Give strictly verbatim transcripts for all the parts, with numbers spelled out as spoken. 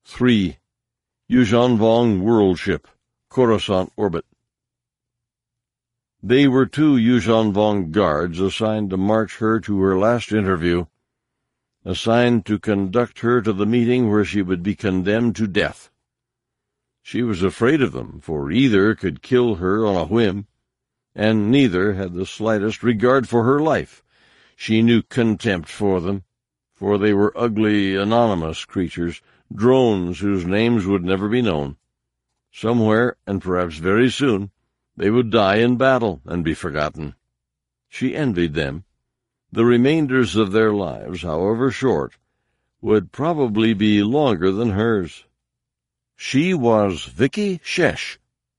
three. Yuuzhan Vong World Ship, Coruscant Orbit. They were two Yuuzhan Vong guards assigned to march her to her last interview, assigned to conduct her to the meeting where she would be condemned to death. She was afraid of them, for either could kill her on a whim, and neither had the slightest regard for her life. She knew contempt for them, for they were ugly, anonymous creatures, drones whose names would never be known. Somewhere, and perhaps very soon, they would die in battle and be forgotten. She envied them. The remainders of their lives, however short, would probably be longer than hers. She was Vicky Shesh.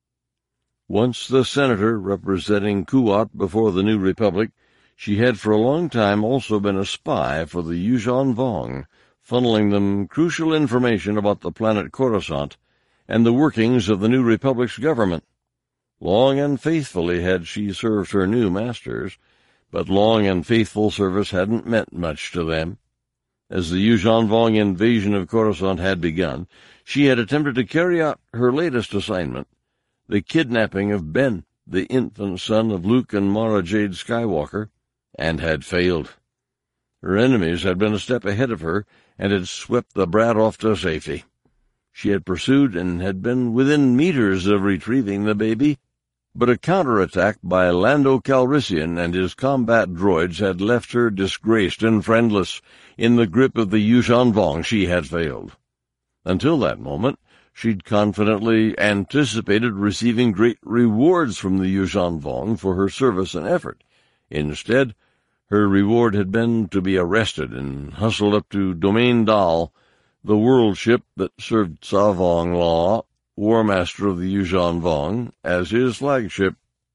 Once the senator representing Kuat before the New Republic, she had for a long time also been a spy for the Yuuzhan Vong, funneling them crucial information about the planet Coruscant and the workings of the New Republic's government. Long and faithfully had she served her new masters, but long and faithful service hadn't meant much to them. As the Yuuzhan Vong invasion of Coruscant had begun, she had attempted to carry out her latest assignment, the kidnapping of Ben, the infant son of Luke and Mara Jade Skywalker, and had failed. Her enemies had been a step ahead of her and had swept the brat off to safety. She had pursued and had been within meters of retrieving the baby, but a counterattack by Lando Calrissian and his combat droids had left her disgraced and friendless. In the grip of the Yuuzhan Vong she had failed. Until that moment, she'd confidently anticipated receiving great rewards from the Yuuzhan Vong for her service and effort. Instead, her reward had been to be arrested and hustled up to Domain Dal, the world ship that served Savong Law, War Master of the Yuuzhan Vong, as his flagship.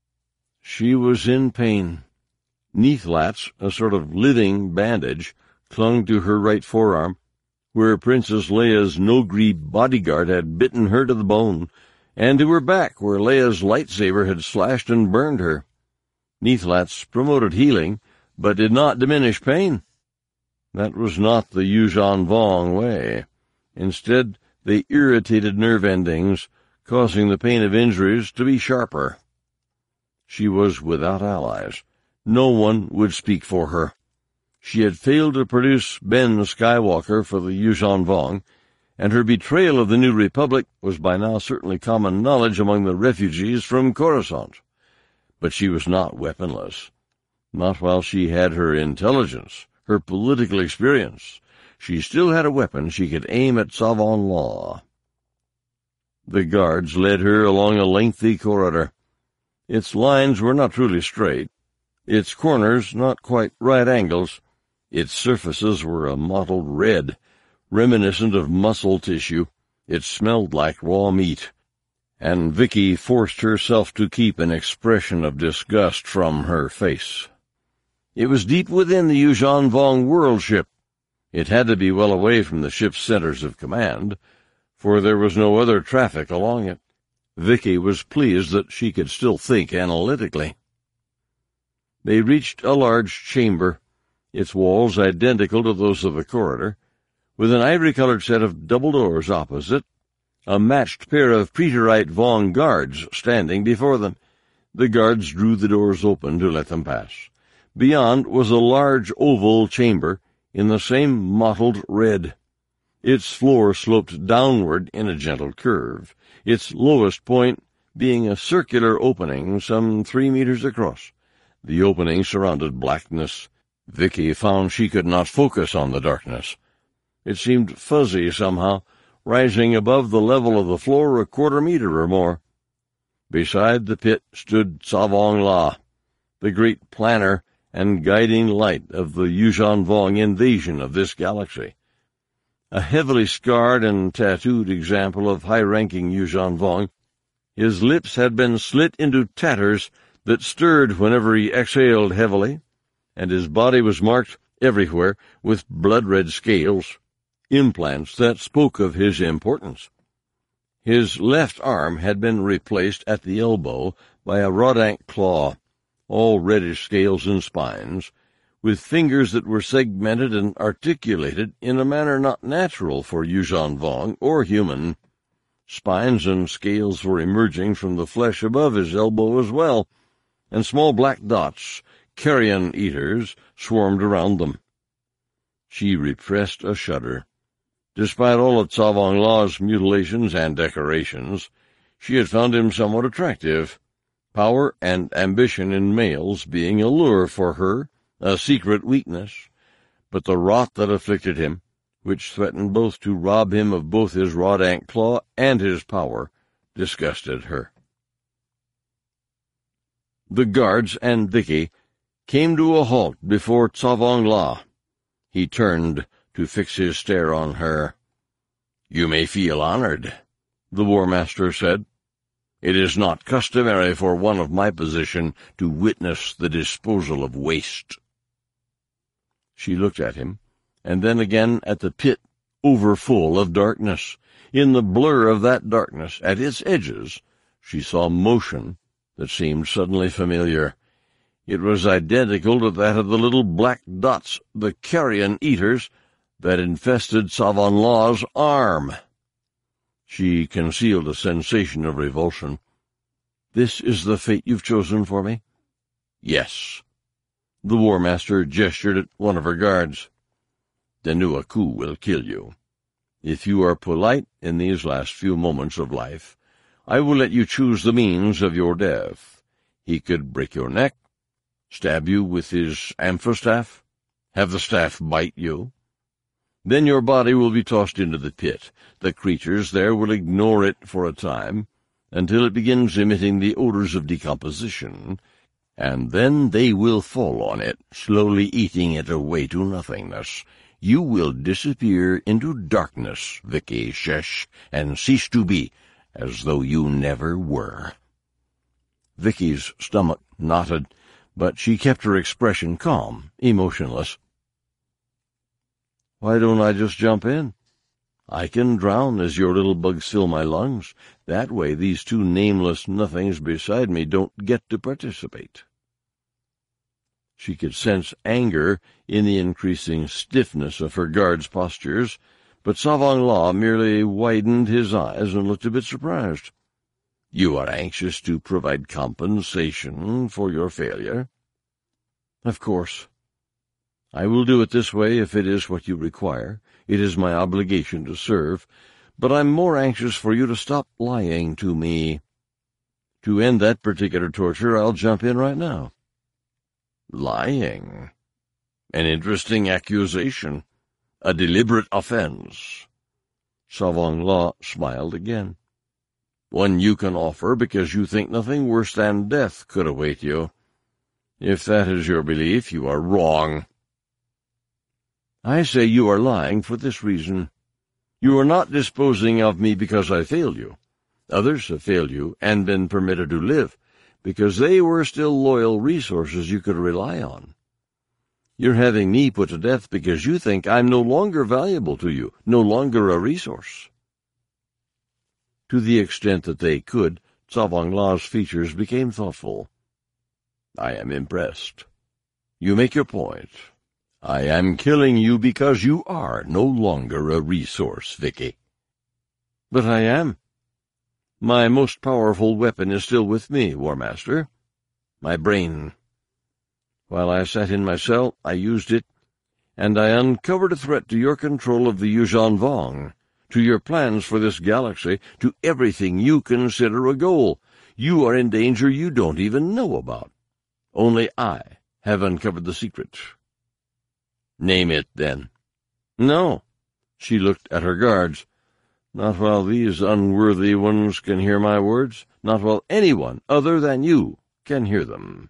She was in pain. Neathlats, a sort of living bandage, clung to her right forearm, where Princess Leia's Noghri bodyguard had bitten her to the bone, and to her back, where Leia's lightsaber had slashed and burned her. Neathlats promoted healing, but did not diminish pain. That was not the Yuuzhan Vong way. Instead, they irritated nerve endings, causing the pain of injuries to be sharper. She was without allies. No one would speak for her. She had failed to produce Ben Skywalker for the Yuuzhan Vong, and her betrayal of the New Republic was by now certainly common knowledge among the refugees from Coruscant. But she was not weaponless. Not while she had her intelligence, her political experience. She still had a weapon she could aim at Savon Law. The guards led her along a lengthy corridor. Its lines were not truly straight, its corners not quite right angles. Its surfaces were a mottled red, reminiscent of muscle tissue. It smelled like raw meat, and Vicky forced herself to keep an expression of disgust from her face. It was deep within the Yuuzhan Vong world ship. It had to be well away from the ship's centers of command, for there was no other traffic along it. Vicky was pleased that she could still think analytically. They reached a large chamber, its walls identical to those of the corridor, with an ivory-colored set of double doors opposite, a matched pair of Preterite Vong guards standing before them. The guards drew the doors open to let them pass. Beyond was a large oval chamber in the same mottled red. Its floor sloped downward in a gentle curve, its lowest point being a circular opening some three meters across. The opening surrounded blackness. Vicky found she could not focus on the darkness. It seemed fuzzy somehow, rising above the level of the floor a quarter meter or more. Beside the pit stood Savong La, the great planner and guiding light of the Yuuzhan Vong invasion of this galaxy. A heavily scarred and tattooed example of high-ranking Yuuzhan Vong, his lips had been slit into tatters that stirred whenever he exhaled heavily, and his body was marked everywhere with blood-red scales, implants that spoke of his importance. His left arm had been replaced at the elbow by a Rodank claw, all reddish scales and spines, with fingers that were segmented and articulated in a manner not natural for Yuuzhan Vong or human. Spines and scales were emerging from the flesh above his elbow as well, and small black dots, carrion eaters, swarmed around them. She repressed a shudder. Despite all of Tsawong Law's mutilations and decorations, she had found him somewhat attractive, power and ambition in males being a lure for her, a secret weakness, but the rot that afflicted him, which threatened both to rob him of both his Roddank claw and his power, disgusted her. The guards and Vicky came to a halt before Tsawong La. He turned to fix his stare on her. "You may feel honored," the War Master said. "It is not customary for one of my position to witness the disposal of waste." She looked at him, and then again at the pit overfull of darkness. In the blur of that darkness, at its edges, she saw motion that seemed suddenly familiar. It was identical to that of the little black dots, the carrion eaters, that infested Tsawong Law's arm. She concealed a sensation of revulsion. "This is the fate you've chosen for me?" "Yes." The War Master gestured at one of her guards. "The Nuaku will kill you. If you are polite in these last few moments of life, I will let you choose the means of your death. He could break your neck, stab you with his amphistaff, have the staff bite you. Then your body will be tossed into the pit. The creatures there will ignore it for a time, until it begins emitting the odors of decomposition, and then they will fall on it, slowly eating it away to nothingness. You will disappear into darkness, Vicky Shesh, and cease to be, as though you never were." Vicky's stomach knotted, but she kept her expression calm, emotionless. "Why don't I just jump in? I can drown as your little bugs fill my lungs. That way these two nameless nothings beside me don't get to participate." She could sense anger in the increasing stiffness of her guards' postures, but Tsawong La merely widened his eyes and looked a bit surprised. "You are anxious to provide compensation for your failure?" "Of course. I will do it this way if it is what you require. It is my obligation to serve, but I'm more anxious for you to stop lying to me. To end that particular torture, I'll jump in right now." "Lying? An interesting accusation. A deliberate offense." Tsawong La smiled again. "One you can offer because you think nothing worse than death could await you. If that is your belief, you are wrong." "I say you are lying for this reason. You are not disposing of me because I failed you. Others have failed you and been permitted to live, because they were still loyal resources you could rely on. You're having me put to death because you think I'm no longer valuable to you, no longer a resource." To the extent that they could, Tsawong La's features became thoughtful. "I am impressed. You make your point. I am killing you because you are no longer a resource, Vicky." "But I am. My most powerful weapon is still with me, War Master. My brain. While I sat in my cell, I used it, and I uncovered a threat to your control of the Yuuzhan Vong, to your plans for this galaxy, to everything you consider a goal. You are in danger you don't even know about. Only I have uncovered the secret." "Name it, then." "No." She looked at her guards. "Not while these unworthy ones can hear my words, not while anyone other than you can hear them."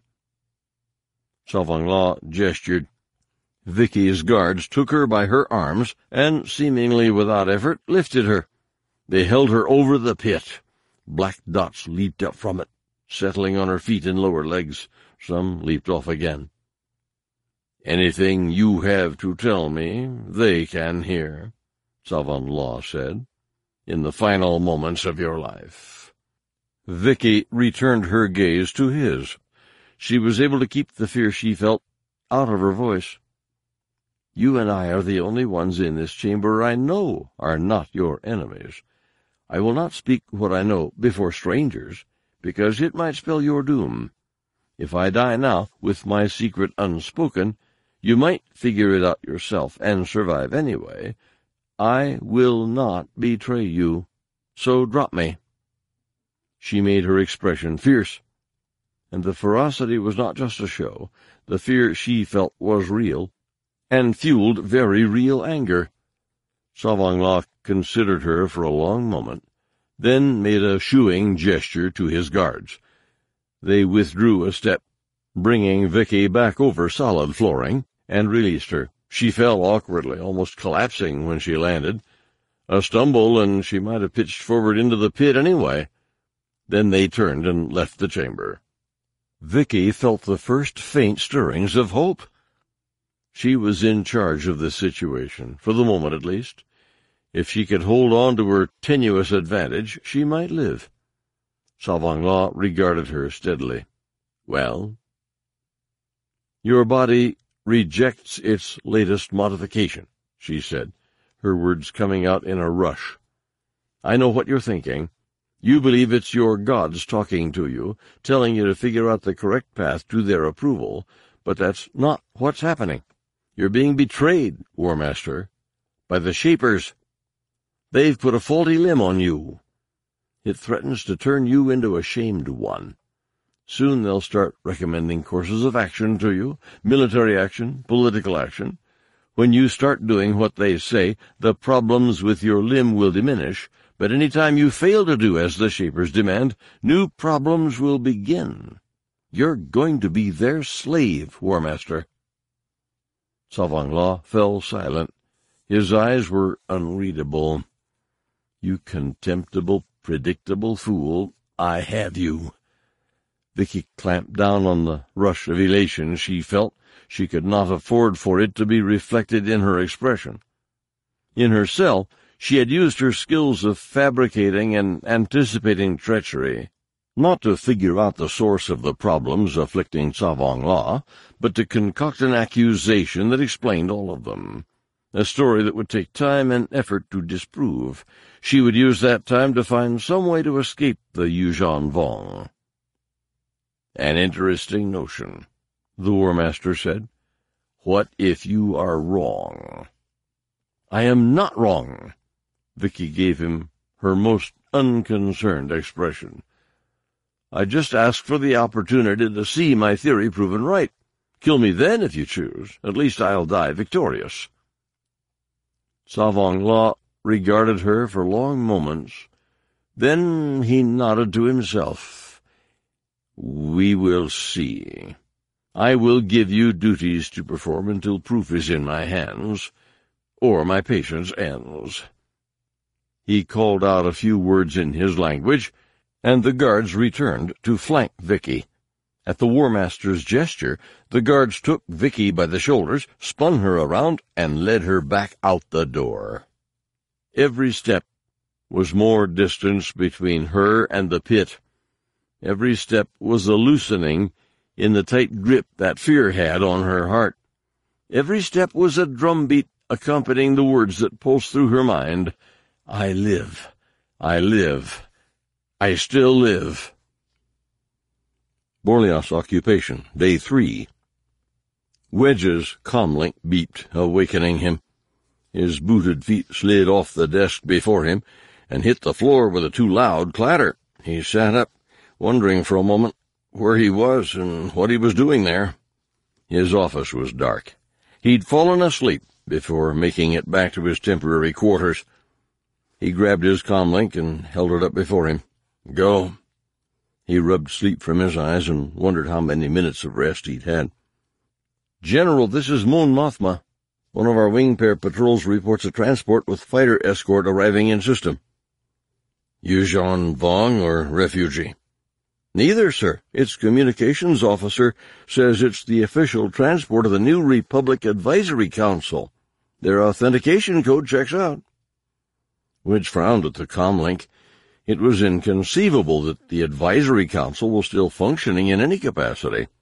Tsawong La gestured. Vicky's guards took her by her arms and, seemingly without effort, lifted her. They held her over the pit. Black dots leaped up from it, settling on her feet and lower legs. Some leaped off again. "Anything you have to tell me, they can hear," Tsawong La said, "in the final moments of your life." Vicky returned her gaze to his. She was able to keep the fear she felt out of her voice. "You and I are the only ones in this chamber I know are not your enemies. I will not speak what I know before strangers, because it might spell your doom. If I die now, with my secret unspoken, you might figure it out yourself and survive anyway. I will not betray you, so drop me." She made her expression fierce, and the ferocity was not just a show. The fear she felt was real, and fueled very real anger. Sauvagnin considered her for a long moment, then made a shooing gesture to his guards. They withdrew a step, bringing Vicky back over solid flooring, and released her. She fell awkwardly, almost collapsing when she landed. A stumble, and she might have pitched forward into the pit anyway. Then they turned and left the chamber. Vicky felt the first faint stirrings of hope. She was in charge of the situation, for the moment at least. If she could hold on to her tenuous advantage, she might live. Sauvagnin regarded her steadily. "Well?" "Your body rejects its latest modification," she said, her words coming out in a rush. "I know what you're thinking. You believe it's your gods talking to you, telling you to figure out the correct path to their approval, but that's not what's happening. You're being betrayed, War Master, by the Shapers. They've put a faulty limb on you. It threatens to turn you into a shamed one. Soon they'll start recommending courses of action to you, military action, political action. When you start doing what they say, the problems with your limb will diminish, but any time you fail to do as the Shapers demand, new problems will begin. You're going to be their slave, War Master." Sauvagnin fell silent. His eyes were unreadable. "You contemptible, predictable fool, I have you." Vicky clamped down on the rush of elation she felt. She could not afford for it to be reflected in her expression. In her cell, she had used her skills of fabricating and anticipating treachery, not to figure out the source of the problems afflicting Sauvagnin, but to concoct an accusation that explained all of them, a story that would take time and effort to disprove. She would use that time to find some way to escape the Yuuzhan Vong. "An interesting notion," the War Master said. "What if you are wrong?" "I am not wrong." Vicky gave him her most unconcerned expression. "I just ask for the opportunity to see my theory proven right. Kill me then if you choose. At least I'll die victorious." Sauvagnin regarded her for long moments. Then he nodded to himself. "We will see. I will give you duties to perform until proof is in my hands, or my patience ends." He called out a few words in his language, and the guards returned to flank Vicky. At the War Master's gesture, the guards took Vicky by the shoulders, spun her around, and led her back out the door. Every step was more distance between her and the pit. Every step was a loosening in the tight grip that fear had on her heart. Every step was a drumbeat accompanying the words that pulsed through her mind. "I live. I live. I still live." Borlias Occupation, Day three. Wedge's comlink beeped, awakening him. His booted feet slid off the desk before him and hit the floor with a too loud clatter. He sat up, wondering for a moment where he was and what he was doing there. His office was dark. He'd fallen asleep before making it back to his temporary quarters. He grabbed his comlink and held it up before him. "Go." He rubbed sleep from his eyes and wondered how many minutes of rest he'd had. "General, this is Mon Mothma. One of our wing pair patrols reports a transport with fighter escort arriving in system." "Yuuzhan Vong or refugee?" "Neither, sir. Its communications officer says it's the official transport of the New Republic Advisory Council. Their authentication code checks out." Wedge frowned at the comlink. It was inconceivable that the Advisory Council was still functioning in any capacity.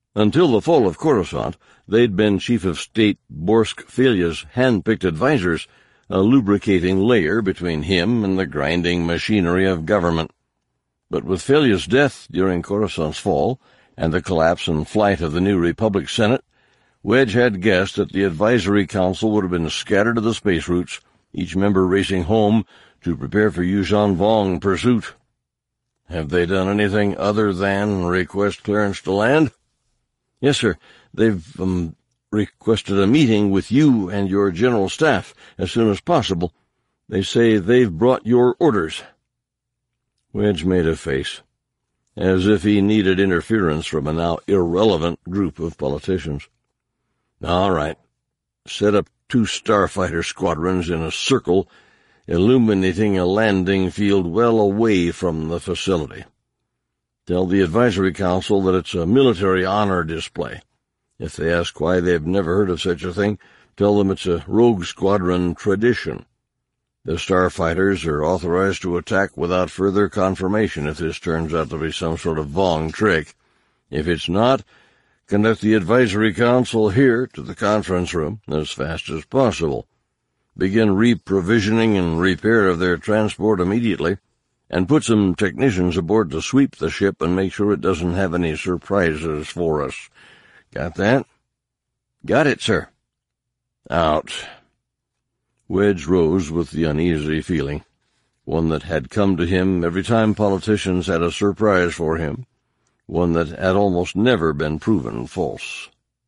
Until the fall of Coruscant, they'd been Chief of State Borsk Felia's hand-picked advisers, a lubricating layer between him and the grinding machinery of government. But with Felia's death during Coruscant's fall, and the collapse and flight of the new Republic Senate, Wedge had guessed that the Advisory Council would have been scattered to the space routes, each member racing home to prepare for Yuuzhan Vong pursuit. Have they done anything other than request clearance to land? Yes, sir. They've um, requested a meeting with you and your general staff as soon as possible. They say they've brought your orders. Wedge made a face, as if he needed interference from a now irrelevant group of politicians. All right. Set up two starfighter squadrons in a circle, illuminating a landing field well away from the facility. Tell the Advisory Council that it's a military honor display. If they ask why they've never heard of such a thing, tell them it's a rogue squadron tradition. The starfighters are authorized to attack without further confirmation if this turns out to be some sort of Vong trick. If it's not, conduct the Advisory Council here to the conference room as fast as possible. Begin reprovisioning and repair of their transport immediately, and put some technicians aboard to sweep the ship and make sure it doesn't have any surprises for us. Got that? Got it, sir. Out. Wedge rose with the uneasy feeling, one that had come to him every time politicians had a surprise for him, one that had almost never been proven false.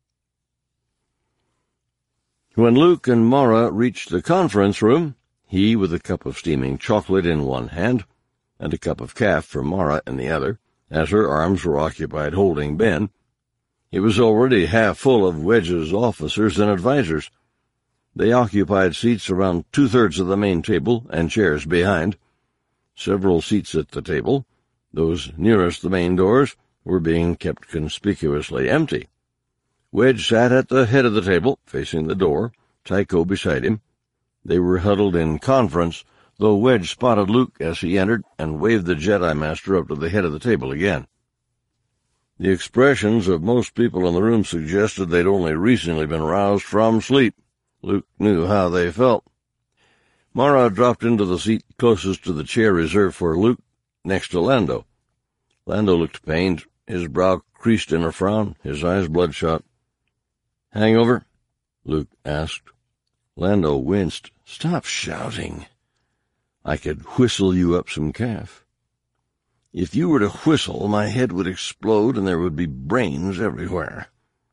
When Luke and Mara reached the conference room, he with a cup of steaming chocolate in one hand, and a cup of caf for Mara in the other, as her arms were occupied holding Ben, it was already half full of Wedge's officers and advisers. They occupied seats around two-thirds of the main table and chairs behind. Several seats at the table, those nearest the main doors, were being kept conspicuously empty. Wedge sat at the head of the table, facing the door, Tycho beside him. They were huddled in conference, though Wedge spotted Luke as he entered and waved the Jedi Master up to the head of the table again. The expressions of most people in the room suggested they'd only recently been roused from sleep. Luke knew how they felt. Mara dropped into the seat closest to the chair reserved for Luke, next to Lando. Lando looked pained, his brow creased in a frown, his eyes bloodshot. "Hangover?" Luke asked. Lando winced. "Stop shouting. I could whistle you up some caf." "If you were to whistle, my head would explode and there would be brains everywhere."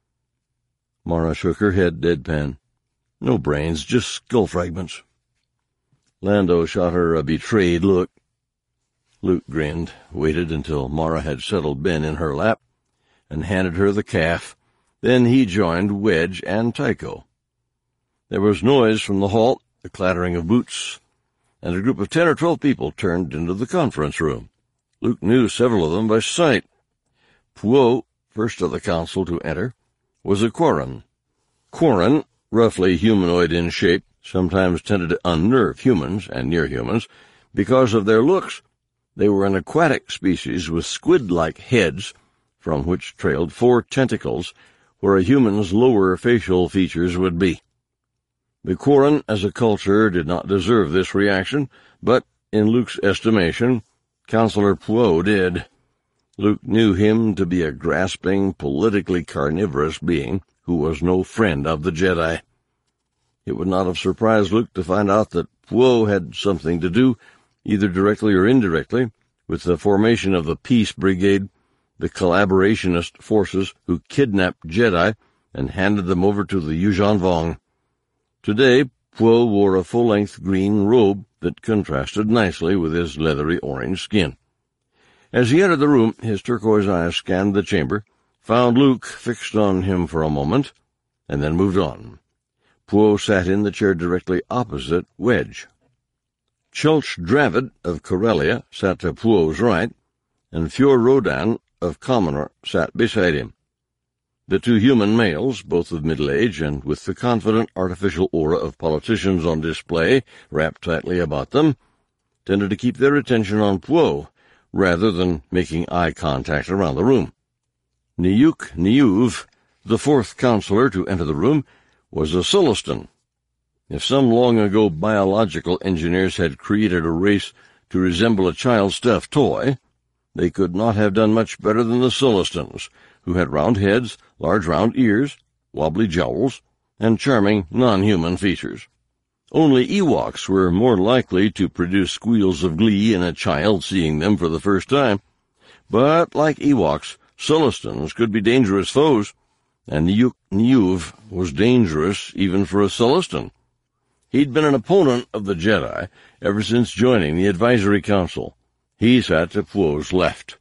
Mara shook her head deadpan. "No brains, just skull fragments." Lando shot her a betrayed look. Luke grinned, waited until Mara had settled Ben in her lap, and handed her the caf. Then he joined Wedge and Tycho. There was noise from the hall, the clattering of boots, and a group of ten or twelve people turned into the conference room. Luke knew several of them by sight. Puo, first of the council to enter, was a Quarren. Quarren, roughly humanoid in shape, sometimes tended to unnerve humans and near-humans because of their looks. They were an aquatic species with squid-like heads, from which trailed four tentacles, where a human's lower facial features would be. The Quarren, as a culture, did not deserve this reaction, but, in Luke's estimation, Councillor Puo did. Luke knew him to be a grasping, politically carnivorous being who was no friend of the Jedi. It would not have surprised Luke to find out that Puo had something to do, either directly or indirectly, with the formation of the Peace Brigade, the collaborationist forces who kidnapped Jedi and handed them over to the Yuuzhan Vong. Today, Puo wore a full-length green robe that contrasted nicely with his leathery orange skin. As he entered the room, his turquoise eyes scanned the chamber, found Luke fixed on him for a moment, and then moved on. Puo sat in the chair directly opposite Wedge. Chulch Dravid of Corellia sat to Puo's right, and Fjord Rodan of Commoner sat beside him. The two human males, both of middle age and with the confident artificial aura of politicians on display wrapped tightly about them, tended to keep their attention on Puo, rather than making eye contact around the room. Niuk Niuv, the fourth counselor to enter the room, was a Sullustan. If some long-ago biological engineers had created a race to resemble a child's stuffed toy, they could not have done much better than the Sullustans, who had round heads, large round ears, wobbly jowls, and charming non-human features. Only Ewoks were more likely to produce squeals of glee in a child seeing them for the first time. But, like Ewoks, Sullustans could be dangerous foes, and Niuk Niuv was dangerous even for a Sullustan. He'd been an opponent of the Jedi ever since joining the Advisory Council. He sat to Puo's left.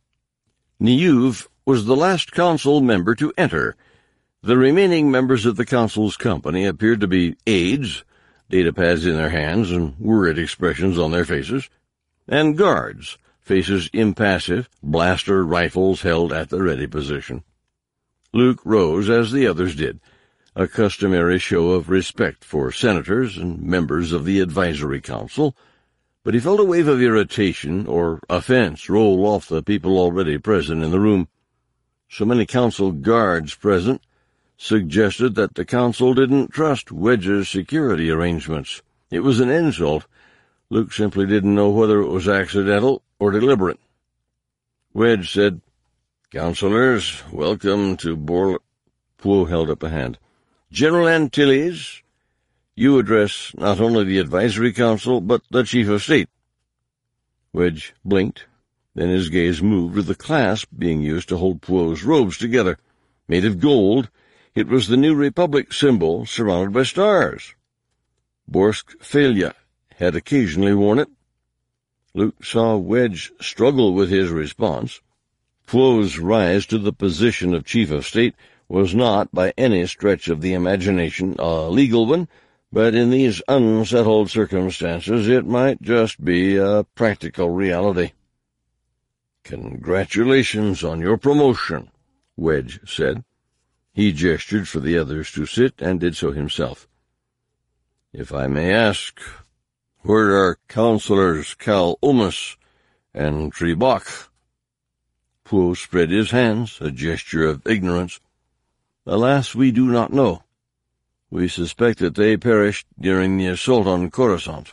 Niuv was the last council member to enter. The remaining members of the council's company appeared to be aides, datapads in their hands and worried expressions on their faces, and guards, faces impassive, blaster rifles held at the ready position. Luke rose as the others did, a customary show of respect for senators and members of the Advisory Council, but he felt a wave of irritation or offense roll off the people already present in the room. So many council guards present suggested that the council didn't trust Wedge's security arrangements. It was an insult. Luke simply didn't know whether it was accidental or deliberate. Wedge said, "Councilors, welcome to Bor—" Puo held up a hand. "General Antilles, you address not only the Advisory Council, but the Chief of State." Wedge blinked. Then his gaze moved to the clasp being used to hold Puo's robes together. Made of gold, it was the New Republic symbol surrounded by stars. Borsk Felia had occasionally worn it. Luke saw Wedge struggle with his response. Puo's rise to the position of Chief of State was not, by any stretch of the imagination, a legal one, but in these unsettled circumstances it might just be a practical reality. "Congratulations on your promotion," Wedge said. He gestured for the others to sit, and did so himself. "If I may ask, where are Councilors Cal Omus and Trebok?" Puo spread his hands, a gesture of ignorance. "Alas, we do not know. We suspect that they perished during the assault on Coruscant."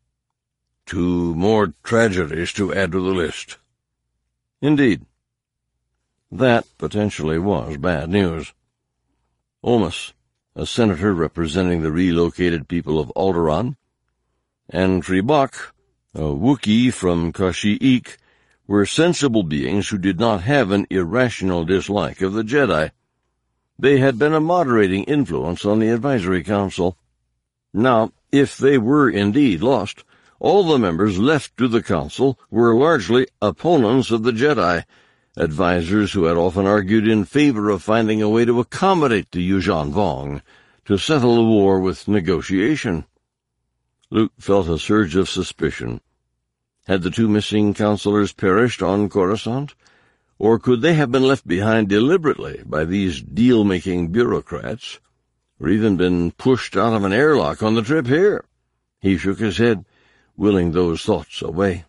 Two more tragedies to add to the list. Indeed. That potentially was bad news. Omus, a senator representing the relocated people of Alderaan, and Trebok, a Wookiee from Kashyyyk, were sensible beings who did not have an irrational dislike of the Jedi. They had been a moderating influence on the Advisory Council. Now, if they were indeed lost, all the members left to the Council were largely opponents of the Jedi, advisors who had often argued in favor of finding a way to accommodate the Yuuzhan Vong, to settle the war with negotiation. Luke felt a surge of suspicion. Had the two missing counselors perished on Coruscant? Or could they have been left behind deliberately by these deal-making bureaucrats, or even been pushed out of an airlock on the trip here? He shook his head, willing those thoughts away.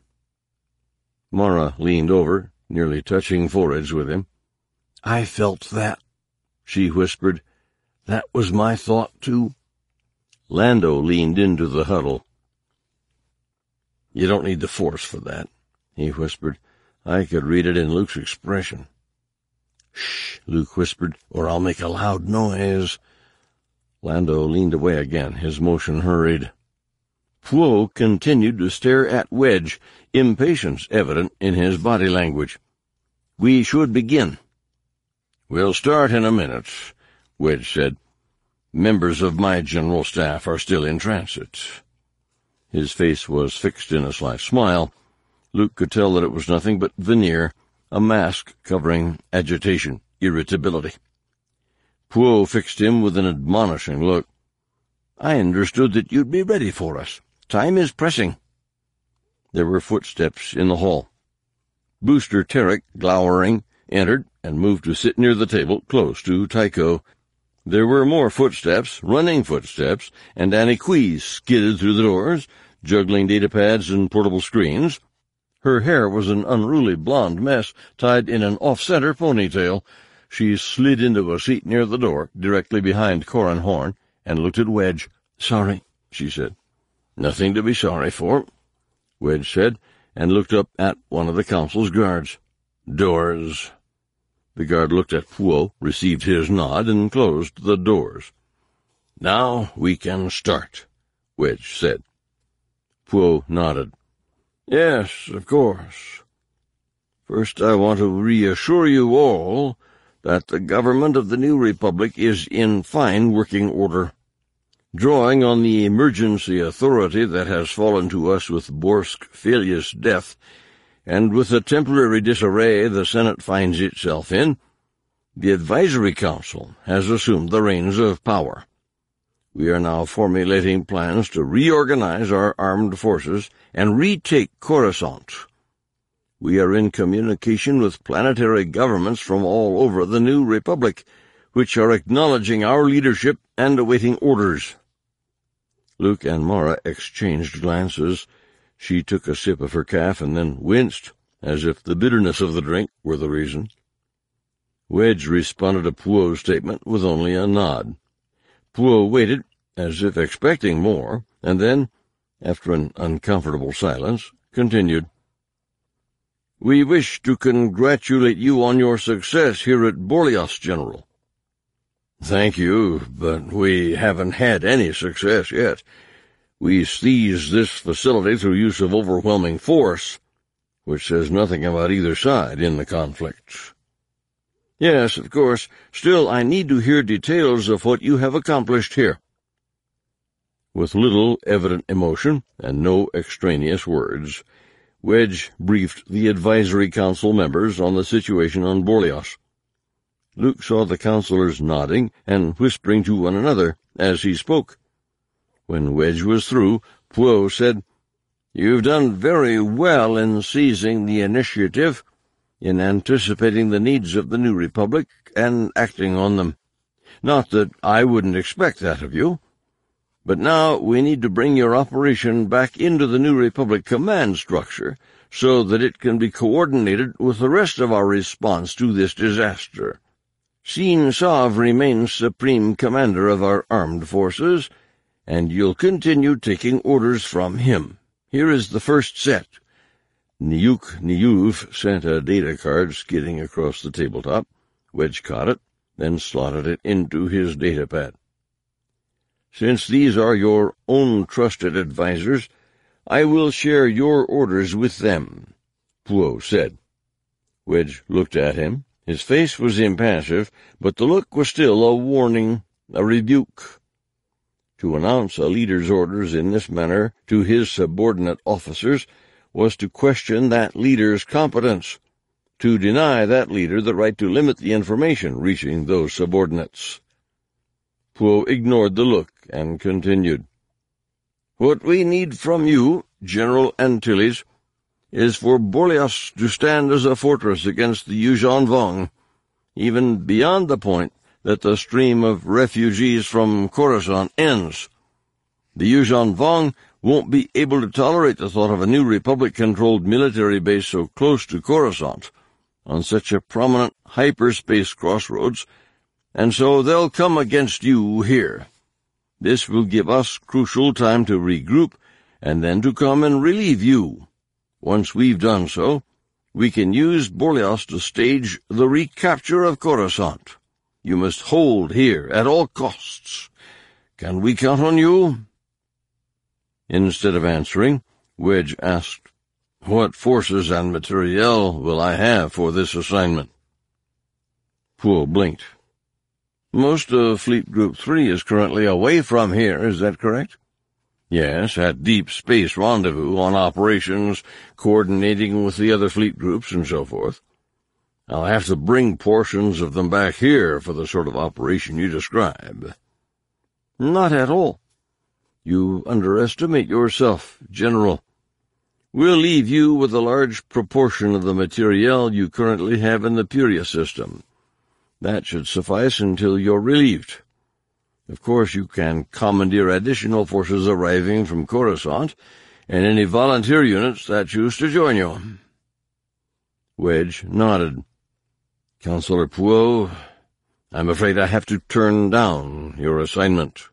Mara leaned over, nearly touching foreheads with him. "I felt that," she whispered. "That was my thought, too." Lando leaned into the huddle. "You don't need the Force for that," he whispered. I could read it in Luke's expression. "Shh," Luke whispered, "or I'll make a loud noise." Lando leaned away again, his motion hurried. Puo continued to stare at Wedge, impatience evident in his body language. "We should begin." "We'll start in a minute," Wedge said. "Members of my general staff are still in transit." His face was fixed in a slight smile. Luke could tell that it was nothing but veneer, a mask covering agitation, irritability. Puo fixed him with an admonishing look. "I understood that you'd be ready for us. Time is pressing." There were footsteps in the hall. Booster Terek, glowering, entered and moved to sit near the table, close to Tycho. There were more footsteps, running footsteps, and Annie Quees skidded through the doors, juggling datapads and portable screens. Her hair was an unruly blonde mess tied in an off-center ponytail. she slid into a seat near the door, directly behind Corran Horn, and looked at Wedge. "Sorry," she said. "Nothing to be sorry for," Wedge said, and looked up at one of the council's guards. "Doors." The guard looked at Puo, received his nod, and closed the doors. "Now we can start," Wedge said. Puo nodded. "Yes, of course. First, I want to reassure you all that the government of the New Republic is in fine working order. Drawing on the emergency authority that has fallen to us with Borsk Filius' death, and with the temporary disarray the Senate finds itself in, the Advisory Council has assumed the reins of power. We are now formulating plans to reorganize our armed forces and retake Coruscant. We are in communication with planetary governments from all over the New Republic, which are acknowledging our leadership and awaiting orders." Luke and Mara exchanged glances. She took a sip of her caf and then winced, as if the bitterness of the drink were the reason. Wedge responded to Puo's statement with only a nod. Puo waited, as if expecting more, and then, after an uncomfortable silence, continued. "We wish to congratulate you on your success here at Borlios, General." "Thank you, but we haven't had any success yet. We seized this facility through use of overwhelming force, which says nothing about either side in the conflict." "Yes, of course. Still, I need to hear details of what you have accomplished here." With little evident emotion and no extraneous words, Wedge briefed the Advisory Council members on the situation on Borlios. Luke saw the councilors nodding and whispering to one another as he spoke. When Wedge was through, Puo said, "You've done very well in seizing the initiative, in anticipating the needs of the New Republic and acting on them. Not that I wouldn't expect that of you. But now we need to bring your operation back into the New Republic command structure so that it can be coordinated with the rest of our response to this disaster. Sin Sav remains supreme commander of our armed forces, and you'll continue taking orders from him. Here is the first set." Niuk Niuv sent a data card skidding across the tabletop. Wedge caught it, then slotted it into his datapad. "Since these are your own trusted advisers, I will share your orders with them," Puo said. Wedge looked at him. His face was impassive, but the look was still a warning, a rebuke. To announce a leader's orders in this manner to his subordinate officers was to question that leader's competence, to deny that leader the right to limit the information reaching those subordinates. Puo ignored the look and continued. "What we need from you, General Antilles, is for Borlios to stand as a fortress against the Yuuzhan Vong, even beyond the point that the stream of refugees from Coruscant ends. The Yuuzhan Vong won't be able to tolerate the thought of a New Republic-controlled military base so close to Coruscant, on such a prominent hyperspace crossroads, and so they'll come against you here. This will give us crucial time to regroup, and then to come and relieve you. Once we've done so, we can use Borlios to stage the recapture of Coruscant. You must hold here at all costs. Can we count on you?" Instead of answering, Wedge asked, "What forces and materiel will I have for this assignment?" Puo blinked. "Most of Fleet Group three is currently away from here, is that correct?" "Yes, at Deep Space Rendezvous on operations, coordinating with the other fleet groups and so forth. I'll have to bring portions of them back here for the sort of operation you describe." "Not at all. You underestimate yourself, General. We'll leave you with a large proportion of the materiel you currently have in the Puria system. That should suffice until you're relieved. Of course, you can commandeer additional forces arriving from Coruscant, and any volunteer units that choose to join you." Wedge nodded. Councillor Puo, I'm afraid I have to turn down your assignment.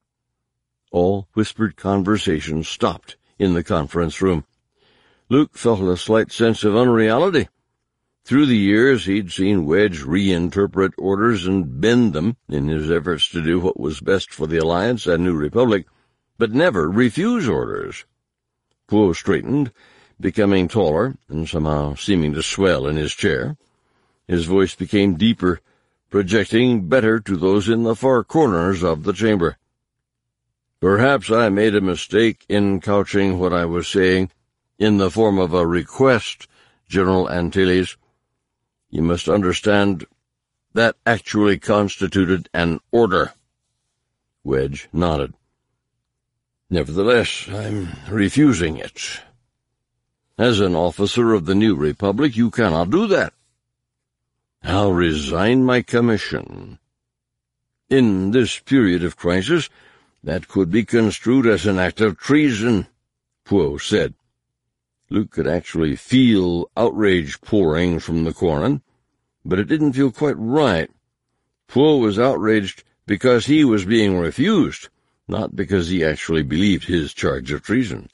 All whispered conversations stopped in the conference room. Luke felt a slight sense of unreality. Through the years, he'd seen Wedge reinterpret orders and bend them in his efforts to do what was best for the Alliance and New Republic, but never refuse orders. Puo straightened, becoming taller and somehow seeming to swell in his chair. His voice became deeper, projecting better to those in the far corners of the chamber. Perhaps I made a mistake in couching what I was saying in the form of a request, General Antilles. You must understand that actually constituted an order. Wedge nodded. Nevertheless, I'm refusing it. As an officer of the New Republic, you cannot do that. I'll resign my commission. In this period of crisis, that could be construed as an act of treason, Puo said. Luke could actually feel outrage pouring from the Corran, but it didn't feel quite right. Puo was outraged because he was being refused, not because he actually believed his charge of treason.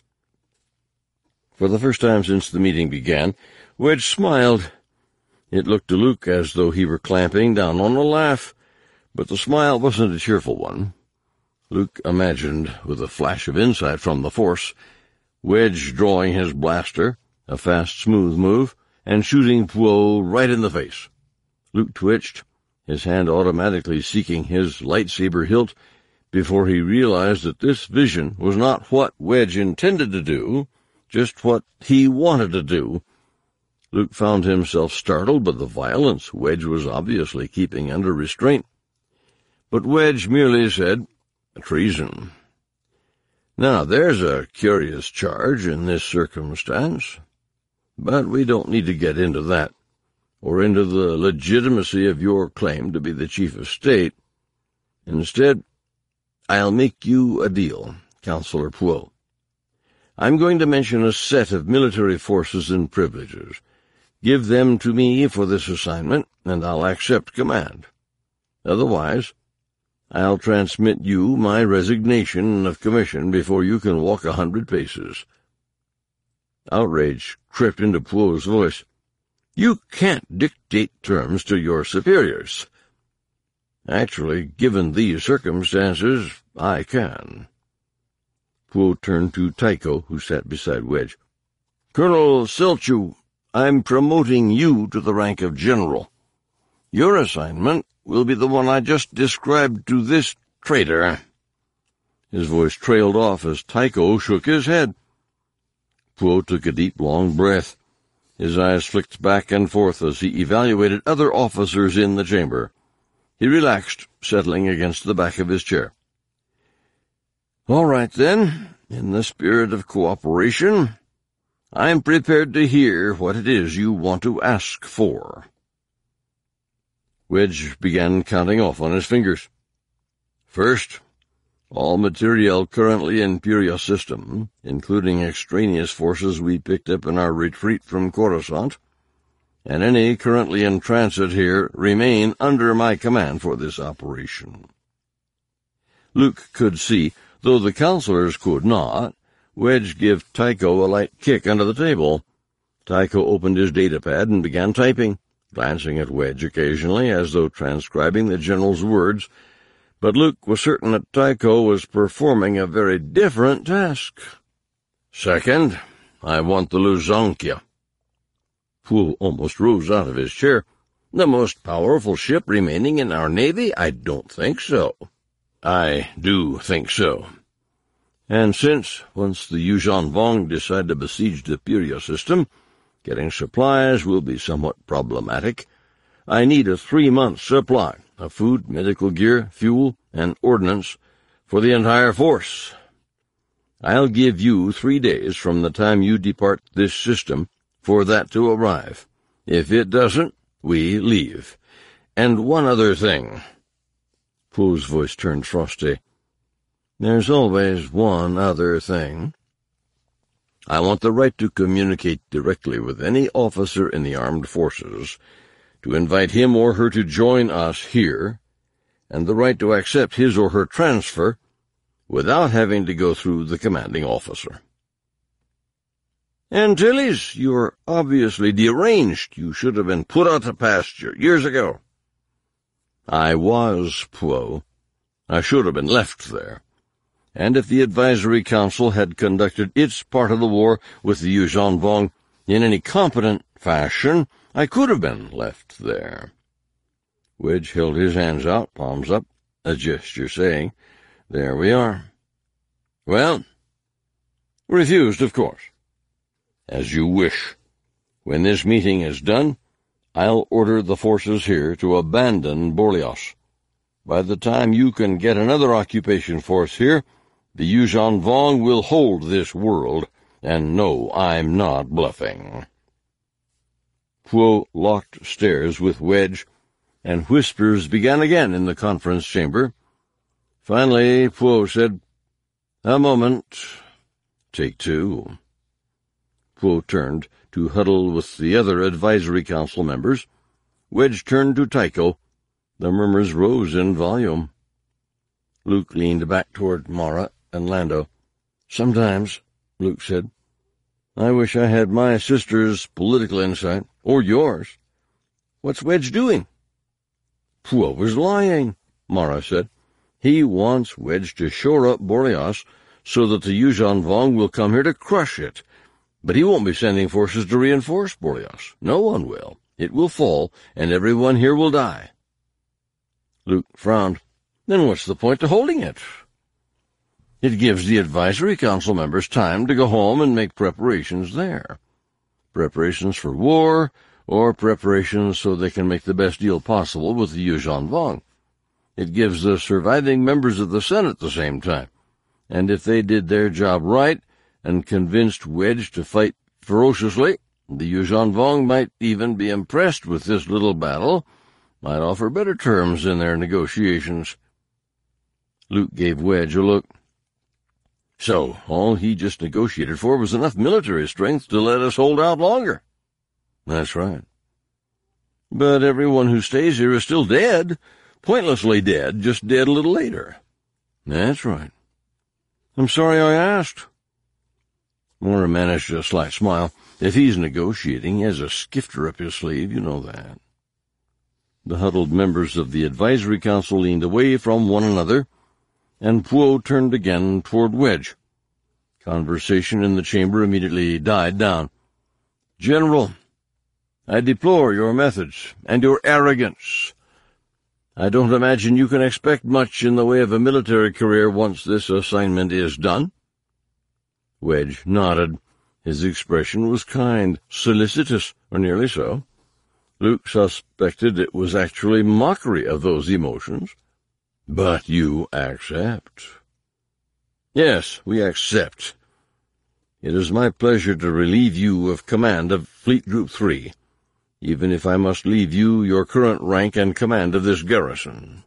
For the first time since the meeting began, Wedge smiled. It looked to Luke as though he were clamping down on a laugh, but the smile wasn't a cheerful one. Luke imagined, with a flash of insight from the Force, Wedge drawing his blaster, a fast, smooth move, and shooting Puo right in the face. Luke twitched, his hand automatically seeking his lightsaber hilt, before he realized that this vision was not what Wedge intended to do, just what he wanted to do. Luke found himself startled by the violence Wedge was obviously keeping under restraint. But Wedge merely said, treason. Now, there's a curious charge in this circumstance, but we don't need to get into that, or into the legitimacy of your claim to be the chief of state. Instead, I'll make you a deal, Councillor Puo. I'm going to mention a set of military forces and privileges. Give them to me for this assignment, and I'll accept command. Otherwise, I'll transmit you my resignation of commission before you can walk a hundred paces. Outrage crept into Puo's voice. You can't dictate terms to your superiors. Actually, given these circumstances, I can. Puo turned to Tycho, who sat beside Wedge. Colonel Selchu, I'm promoting you to the rank of general. Your assignment will be the one I just described to this traitor. His voice trailed off as Tycho shook his head. Puo took a deep, long breath. His eyes flicked back and forth as he evaluated other officers in the chamber. He relaxed, settling against the back of his chair. All right, then, in the spirit of cooperation, I'm prepared to hear what it is you want to ask for. Wedge began counting off on his fingers. First, all materiel currently in Pyria system, including extraneous forces we picked up in our retreat from Coruscant, and any currently in transit here, remain under my command for this operation. Luke could see, though the counselors could not, Wedge give Tycho a light kick under the table. Tycho opened his datapad and began typing, glancing at Wedge occasionally as though transcribing the general's words, but Luke was certain that Tycho was performing a very different task. Second, I want the Luzankia. Puo almost rose out of his chair. The most powerful ship remaining in our navy? I don't think so. I do think so. And since, once the Yuuzhan Vong decide to besiege the Pyria system, getting supplies will be somewhat problematic, I need a three-month supply of food, medical gear, fuel, and ordnance for the entire force. I'll give you three days from the time you depart this system for that to arrive. If it doesn't, we leave. And one other thing. Puo's voice turned frosty. There's always one other thing. I want the right to communicate directly with any officer in the armed forces, to invite him or her to join us here, and the right to accept his or her transfer without having to go through the commanding officer. Antilles, you're obviously deranged. You should have been put out to pasture years ago. I was, Puo. I should have been left there. And if the Advisory Council had conducted its part of the war with the Yuuzhan Vong in any competent fashion, I could have been left there. Wedge held his hands out, palms up, a gesture saying, "There we are." Well, refused, of course. As you wish. When this meeting is done, I'll order the forces here to abandon Borlios. By the time you can get another occupation force here, the Yuuzhan Vong will hold this world, and no, I'm not bluffing. Puo locked stares with Wedge, and whispers began again in the conference chamber. Finally, Puo said, "A moment. Take two." Puo turned to huddle with the other Advisory Council members. Wedge turned to Tycho. The murmurs rose in volume. Luke leaned back toward Mara and Lando. "Sometimes," Luke said, "I wish I had my sister's political insight, or yours. What's Wedge doing?" "Puo was lying," Mara said. "He wants Wedge to shore up Borlios so that the Yuuzhan Vong will come here to crush it. But he won't be sending forces to reinforce Borlios. No one will. It will fall, and everyone here will die." Luke frowned. "Then what's the point to holding it?" "It gives the Advisory Council members time to go home and make preparations there. Preparations for war, or preparations so they can make the best deal possible with the Yuuzhan Vong. It gives the surviving members of the Senate the same time, and if they did their job right and convinced Wedge to fight ferociously, the Yuuzhan Vong might even be impressed with this little battle, might offer better terms in their negotiations." Luke gave Wedge a look. "So, all he just negotiated for was enough military strength to let us hold out longer." "That's right." "But everyone who stays here is still dead, pointlessly dead, just dead a little later." "That's right." "I'm sorry I asked." Mora managed a slight smile. "If he's negotiating, he has a skifter up his sleeve, you know that." The huddled members of the Advisory Council leaned away from one another, and Puo turned again toward Wedge. Conversation in the chamber immediately died down. "General, I deplore your methods and your arrogance. I don't imagine you can expect much in the way of a military career once this assignment is done." Wedge nodded. His expression was kind, solicitous, or nearly so. Luke suspected it was actually mockery of those emotions. "But you accept?" "Yes, we accept. It is my pleasure to relieve you of command of Fleet Group three, even if I must leave you your current rank and command of this garrison.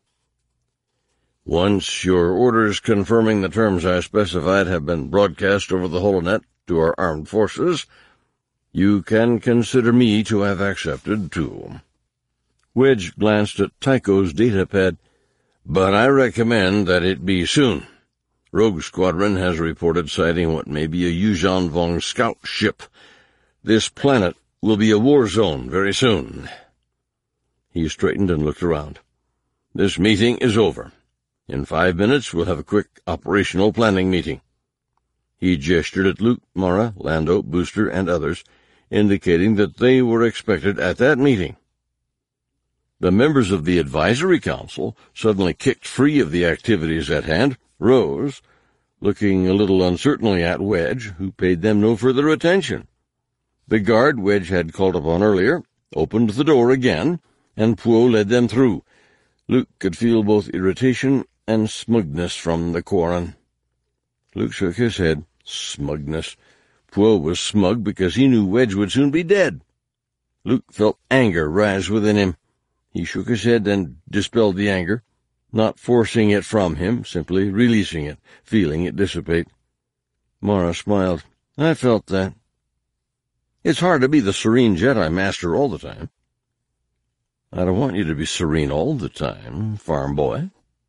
Once your orders confirming the terms I specified have been broadcast over the holonet to our armed forces, you can consider me to have accepted, too." Wedge glanced at Tycho's datapad. "But I recommend that it be soon. Rogue Squadron has reported sighting what may be a Yuuzhan Vong scout ship. This planet will be a war zone very soon." He straightened and looked around. "This meeting is over. In five minutes we'll have a quick operational planning meeting." He gestured at Luke, Mara, Lando, Booster, and others, indicating that they were expected at that meeting. The members of the Advisory Council, suddenly kicked free of the activities at hand, rose, looking a little uncertainly at Wedge, who paid them no further attention. The guard Wedge had called upon earlier opened the door again, and Puo led them through. Luke could feel both irritation and smugness from the Quarren. Luke shook his head. Smugness. Puo was smug because he knew Wedge would soon be dead. Luke felt anger rise within him. He shook his head and dispelled the anger, not forcing it from him, simply releasing it, feeling it dissipate. Mara smiled. "I felt that. It's hard to be the serene Jedi Master all the time." I don't want you to be serene all the time, farm boy.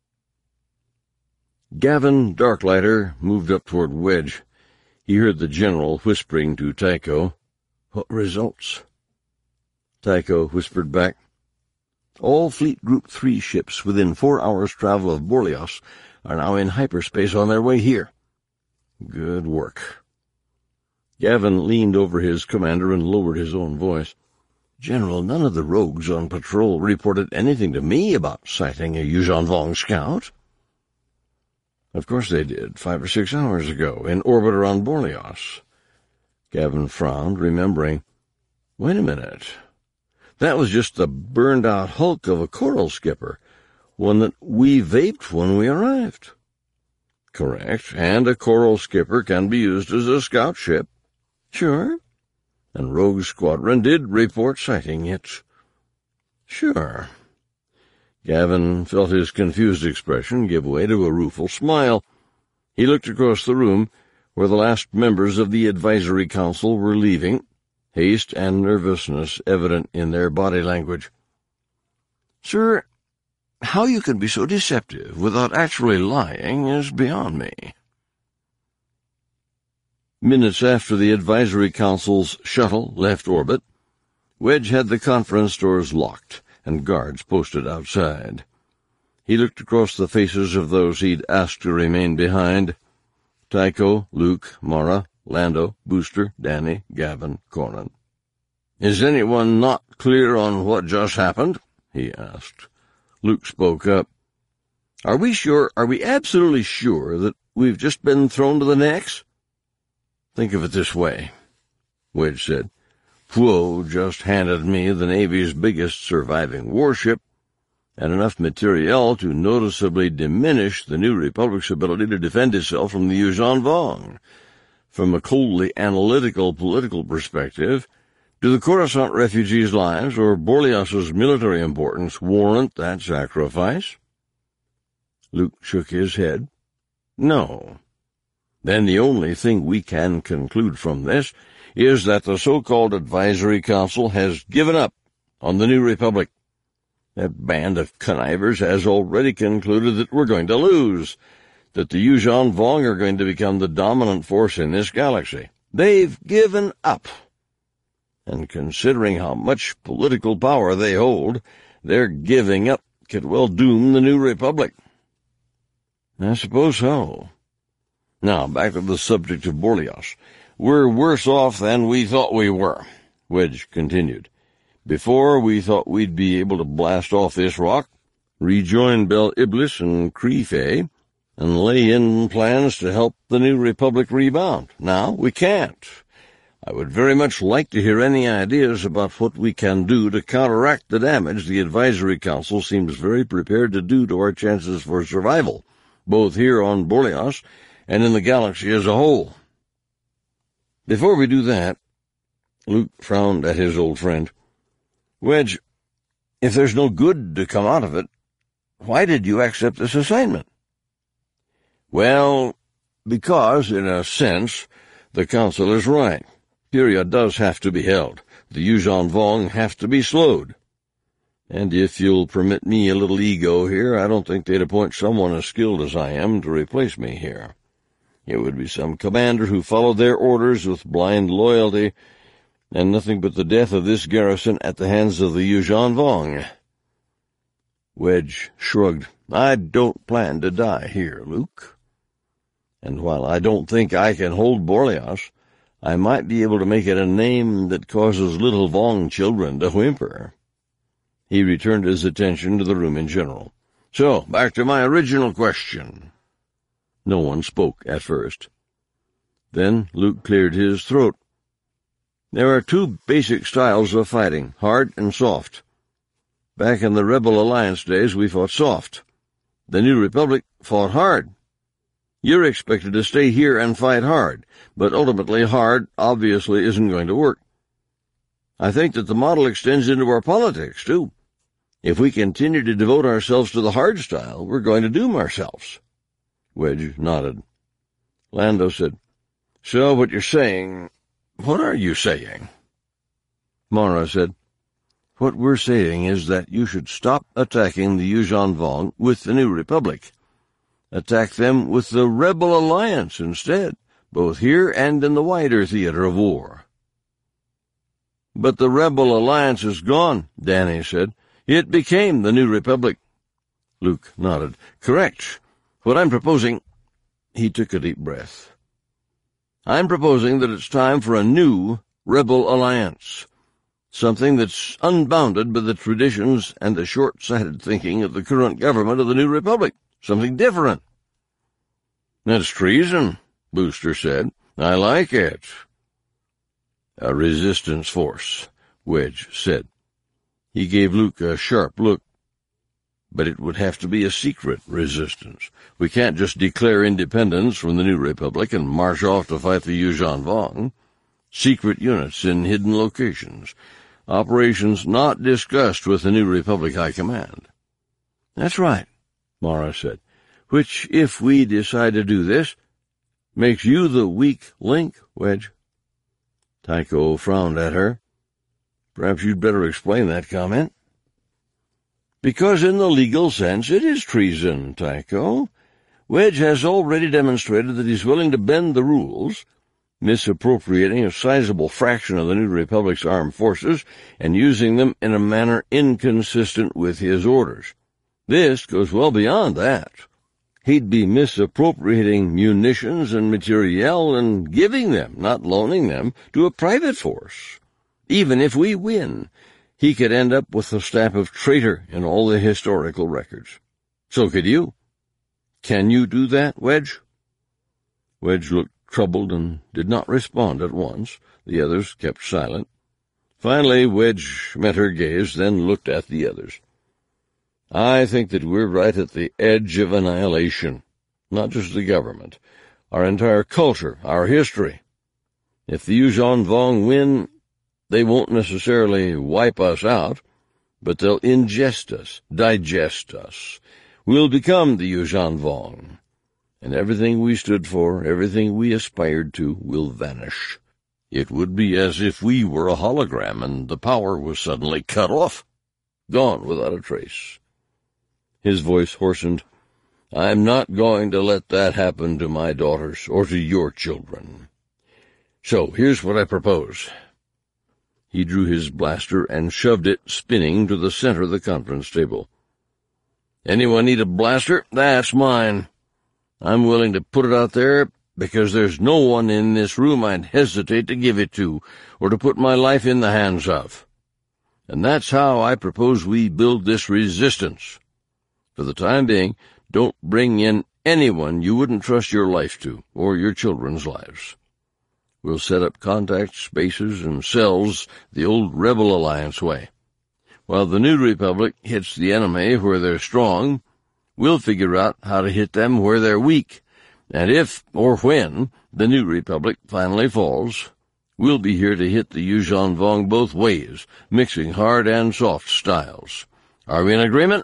Gavin Darklighter moved up toward Wedge. He heard the general whispering to Tycho. What results? Tycho whispered back. All Fleet Group three ships within four hours' travel of Borlios are now in hyperspace on their way here. Good work. Gavin leaned over his commander and lowered his own voice. General, none of the rogues on patrol reported anything to me about sighting a Yuuzhan Vong scout. Of course they did, five or six hours ago, in orbit around Borlios. Gavin frowned, remembering. Wait a minute. That was just the burned-out hulk of a coral skipper, one that we vaped when we arrived. Correct, and a coral skipper can be used as a scout ship. Sure. And Rogue Squadron did report sighting it. Sure. Gavin felt his confused expression give way to a rueful smile. He looked across the room, where the last members of the Advisory Council were leaving, haste and nervousness evident in their body language. Sir, how you can be so deceptive without actually lying is beyond me. Minutes after the Advisory Council's shuttle left orbit, Wedge had the conference doors locked and guards posted outside. He looked across the faces of those he'd asked to remain behind. Tycho, Luke, Mara, Lando, Booster, Danny, Gavin, Conan. Is anyone not clear on what just happened? He asked. Luke spoke up. Are we sure, are we absolutely sure that we've just been thrown to the necks? Think of it this way, Wedge said. Puo just handed me the Navy's biggest surviving warship, and enough materiel to noticeably diminish the New Republic's ability to defend itself from the Yuuzhan Vong. From a coldly analytical political perspective, do the Coruscant refugees' lives or Borlios's military importance warrant that sacrifice? Luke shook his head. No. Then the only thing we can conclude from this is that the so-called Advisory Council has given up on the New Republic. That band of connivers has already concluded that we're going to lose, that the Yuuzhan Vong are going to become the dominant force in this galaxy. They've given up. And considering how much political power they hold, their giving up could well doom the New Republic. I suppose so. Now, back to the subject of Borlios. We're worse off than we thought we were, Wedge continued. Before, we thought we'd be able to blast off this rock, rejoin Bel Iblis and Creefey, and lay in plans to help the New Republic rebound. Now, we can't. I would very much like to hear any ideas about what we can do to counteract the damage the Advisory Council seems very prepared to do to our chances for survival, both here on Borlios and in the galaxy as a whole. Before we do that, Luke frowned at his old friend. Wedge, if there's no good to come out of it, why did you accept this assignment? Well, because, in a sense, the Council is right. Pyria does have to be held. The Yuuzhan Vong have to be slowed. And if you'll permit me a little ego here, I don't think they'd appoint someone as skilled as I am to replace me here. It would be some commander who followed their orders with blind loyalty, and nothing but the death of this garrison at the hands of the Yuuzhan Vong. Wedge shrugged. I don't plan to die here, Luke. And while I don't think I can hold Borlios, I might be able to make it a name that causes little Vong children to whimper. He returned his attention to the room in general. So, back to my original question. No one spoke at first. Then Luke cleared his throat. There are two basic styles of fighting, hard and soft. Back in the Rebel Alliance days, we fought soft. The New Republic fought hard. You're expected to stay here and fight hard, but ultimately hard obviously isn't going to work. I think that the model extends into our politics, too. If we continue to devote ourselves to the hard style, we're going to doom ourselves. Wedge nodded. Lando said, So what you're saying, what are you saying? Mara said, What we're saying is that you should stop attacking the Yuuzhan Vong with the New Republic. Attack them with the Rebel Alliance instead, both here and in the wider theater of war. But the Rebel Alliance is gone, Danny said. It became the New Republic. Luke nodded. Correct. What I'm proposing... He took a deep breath. I'm proposing that it's time for a new Rebel Alliance. Something that's unbounded by the traditions and the short-sighted thinking of the current government of the New Republic. Something different. That's treason, Booster said. I like it. A resistance force, Wedge said. He gave Luke a sharp look. But it would have to be a secret resistance. We can't just declare independence from the New Republic and march off to fight the Yuuzhan Vong. Secret units in hidden locations. Operations not discussed with the New Republic High Command. That's right, Mara said. Which, if we decide to do this, makes you the weak link, Wedge. Tycho frowned at her. Perhaps you'd better explain that comment. Because in the legal sense it is treason, Tycho. Wedge has already demonstrated that he's willing to bend the rules, misappropriating a sizable fraction of the New Republic's armed forces and using them in a manner inconsistent with his orders. This goes well beyond that. He'd be misappropriating munitions and materiel and giving them, not loaning them, to a private force. Even if we win, he could end up with the stamp of traitor in all the historical records. So could you. Can you do that, Wedge? Wedge looked troubled and did not respond at once. The others kept silent. Finally, Wedge met her gaze, then looked at the others. I think that we're right at the edge of annihilation. Not just the government. Our entire culture, our history. If the Yuuzhan Vong win, they won't necessarily wipe us out, but they'll ingest us, digest us. We'll become the Yuuzhan Vong, and everything we stood for, everything we aspired to, will vanish. It would be as if we were a hologram and the power was suddenly cut off, gone without a trace. His voice hoarsened. I'm not going to let that happen to my daughters or to your children. So here's what I propose. He drew his blaster and shoved it, spinning, to the center of the conference table. Anyone need a blaster? That's mine. I'm willing to put it out there because there's no one in this room I'd hesitate to give it to or to put my life in the hands of. And that's how I propose we build this resistance. For the time being, don't bring in anyone you wouldn't trust your life to or your children's lives. We'll set up contacts, bases, and cells the old Rebel Alliance way. While the New Republic hits the enemy where they're strong, we'll figure out how to hit them where they're weak. And if, or when, the New Republic finally falls, we'll be here to hit the Yuuzhan Vong both ways, mixing hard and soft styles. Are we in agreement?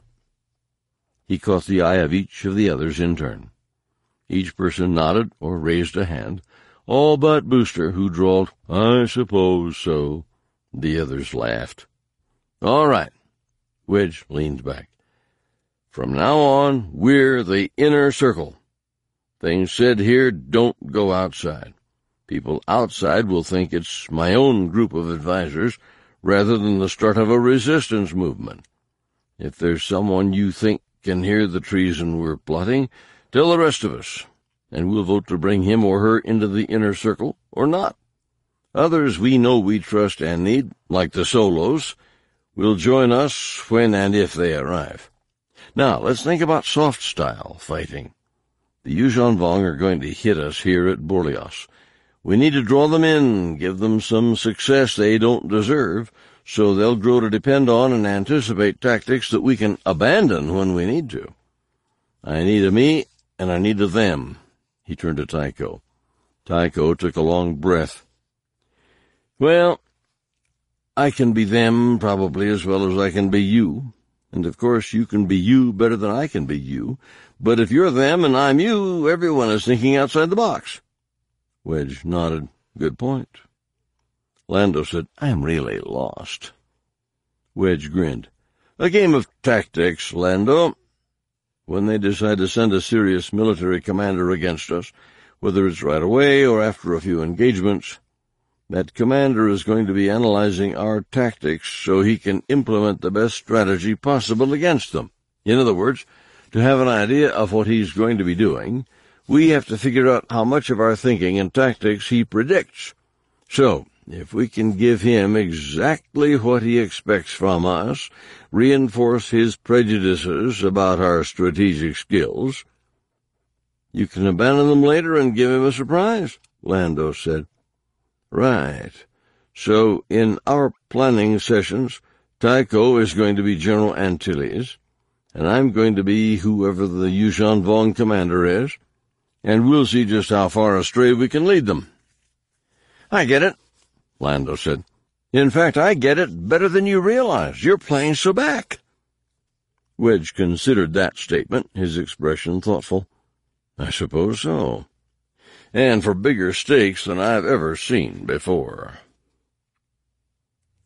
He caught the eye of each of the others in turn. Each person nodded or raised a hand, all but Booster, who drawled, I suppose so. The others laughed. All right. Wedge leaned back. From now on, we're the inner circle. Things said here don't go outside. People outside will think it's my own group of advisors rather than the start of a resistance movement. If there's someone you think can hear the treason we're plotting, tell the rest of us, and we'll vote to bring him or her into the inner circle or not. Others we know we trust and need, like the Solos, will join us when and if they arrive. Now, let's think about soft-style fighting. The Yuuzhan Vong are going to hit us here at Borlios. We need to draw them in, give them some success they don't deserve, so they'll grow to depend on and anticipate tactics that we can abandon when we need to. I need a me, and I need a them. He turned to Tycho. Tycho took a long breath. Well, I can be them probably as well as I can be you. And, of course, you can be you better than I can be you. But if you're them and I'm you, everyone is thinking outside the box. Wedge nodded. Good point. Lando said, I'm really lost. Wedge grinned. A game of tactics, Lando. When they decide to send a serious military commander against us, whether it's right away or after a few engagements, that commander is going to be analyzing our tactics so he can implement the best strategy possible against them. In other words, to have an idea of what he's going to be doing, we have to figure out how much of our thinking and tactics he predicts. So, if we can give him exactly what he expects from us, reinforce his prejudices about our strategic skills, you can abandon them later and give him a surprise, Lando said. Right. So, in our planning sessions, Tycho is going to be General Antilles, and I'm going to be whoever the Yuuzhan Vong commander is, and we'll see just how far astray we can lead them. I get it, Lando said. In fact, I get it better than you realize. You're playing so back. Wedge considered that statement, his expression thoughtful. I suppose so. And for bigger stakes than I've ever seen before.